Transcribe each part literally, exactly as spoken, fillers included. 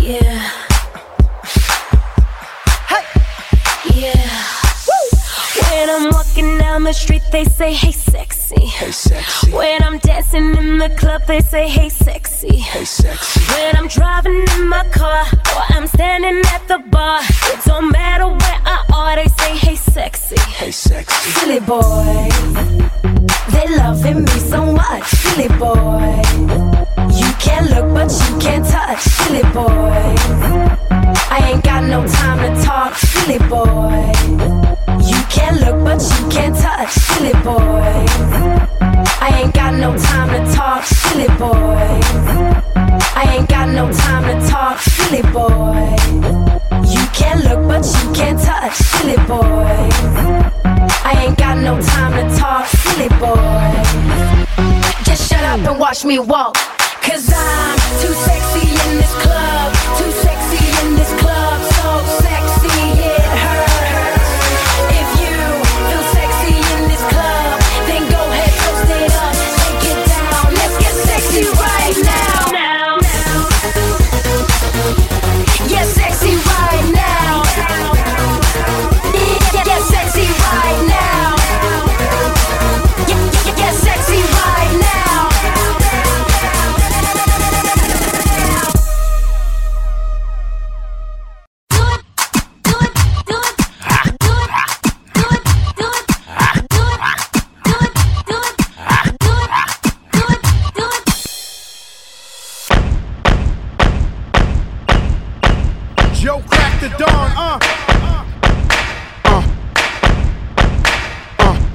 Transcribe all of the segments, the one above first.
Yeah. Hey. Yeah. Woo. When I'm walking down the street, they say, hey, sexy. Hey, sexy. When I'm dancing in the club, they say, hey, sexy. Hey, sexy. When I'm driving in my car or I'm standing at the bar, it don't matter where I are, they say, hey, sexy. Hey, sexy. Silly boy, they loving me so much. Silly boy, you can't look but you can't touch. Silly boy, I ain't got no time to talk. Silly boy, you can't look but you can't touch. Silly boy, I ain't got no time to talk. Silly boy, I ain't got no time to talk. Silly boy, you can't look but you can't touch. Silly boy, I ain't got no time to talk. Silly boy, just shut up and watch me walk. Cause I'm too sexy in this club. Too sexy in this club. So sexy it hurts. If you feel sexy in this club, then go ahead, toast it up. Take it down. Let's get sexy right now. Now, now. Yeah, sexy right now. Yeah, yeah, sexy right now. Yeah, yeah, yeah, sexy right now. Joe cracked the dawn, uh. Uh. Uh.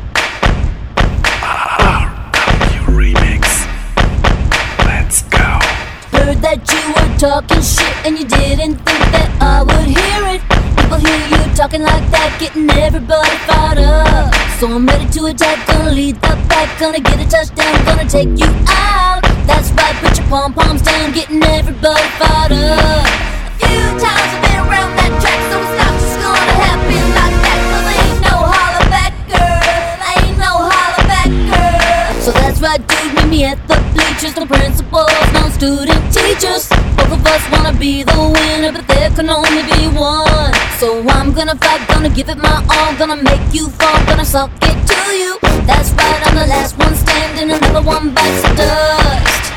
R W Remix. Let's go. Heard that you were talking shit and you didn't think that I would hear it. People hear you talking like that, getting everybody fired up. So I'm ready to attack, gonna lead the pack, gonna get a touchdown, gonna take you out. That's right, put your pom-poms down, getting everybody fired up. A few times I've been around that track, so it's not just gonna happen like that. Cause ain't no holler back, girl, ain't no holler back, girl. So that's right, dude, meet me at the bleachers. No principals, no student teachers. Both of us wanna be the winner, but there can only be one. So I'm gonna fight, gonna give it my all, gonna make you fall, gonna suck it to you. That's right, I'm the last one standing, another one bites the dust.